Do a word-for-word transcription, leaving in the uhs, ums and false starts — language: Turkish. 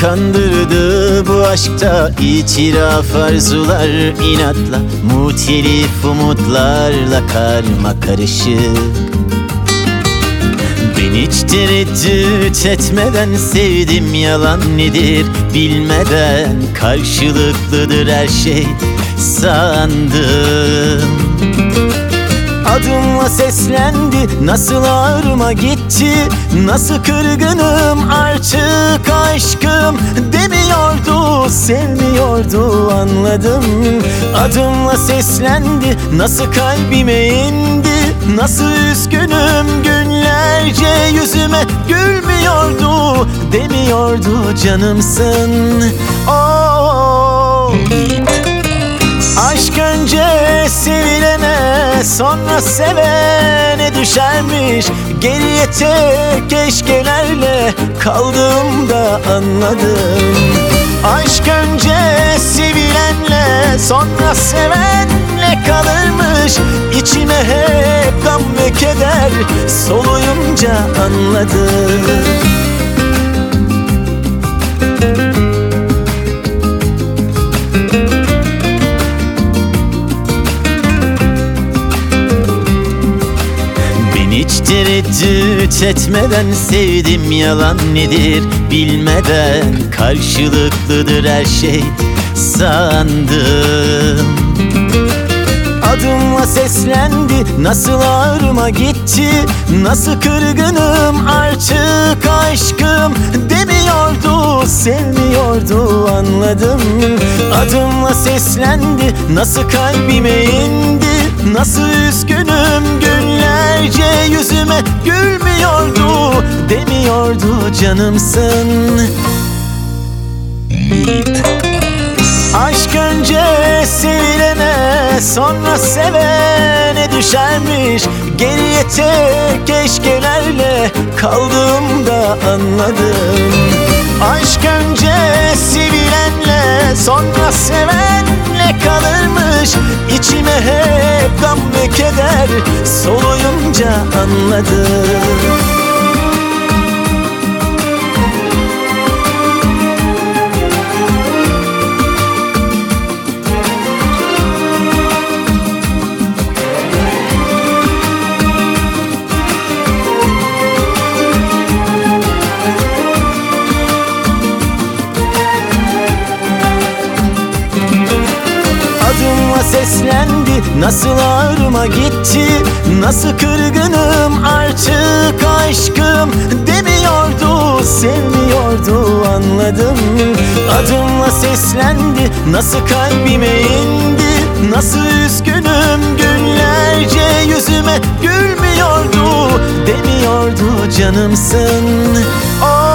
kandırdı bu aşkta, itiraf arzular inatla, muhtelif umutlarla karma karışık. Ben hiç tereddüt etmeden sevdim, yalan nedir bilmeden, karşılıklıdır her şey sandım. Adımla seslendi, nasıl ağrıma gitti, nasıl kırgınım artık aşkım demiyordu, sevmiyordu anladım. Adımla seslendi, nasıl kalbime indi, nasıl üzgünüm günlerce yüzüme gülmüyordu, demiyordu canımsın. Oh. Aşk önce sevilene, sonra sevene düşermiş. Geriye tek keşkelerle kaldığımda anladım. Aşk önce sevilenle, sonra sevenle kalırmış. İçime hep gam ve keder soluyunca anladım. Hiç tereddüt etmeden sevdim, yalan nedir bilmeden, karşılıklıdır her şey sandım. Adımla seslendi, nasıl ağrıma gitti, nasıl kırgınım artık aşkım demiyordu, sevmiyordu anladım. Adımla seslendi, nasıl kalbime indi, nasıl üzgünüm günlerce yüzüme gülmüyordu, demiyordu canımsın. Aşk önce sevilene, sonra sevene düşermiş. Geriye tek keşkelerle kaldığımda anladım. Aşk önce sevilenle, sonra sevenle kalırmış. İçime hep gam ve keder soluyunca anladım. Adımla seslendi, nasıl ağrıma gitti, nasıl kırgınım artık aşkım demiyordu, sevmiyordu anladım. Adımla seslendi, nasıl kalbime indi, nasıl üzgünüm günlerce yüzüme gülmüyordu, demiyordu canımsın. Oh.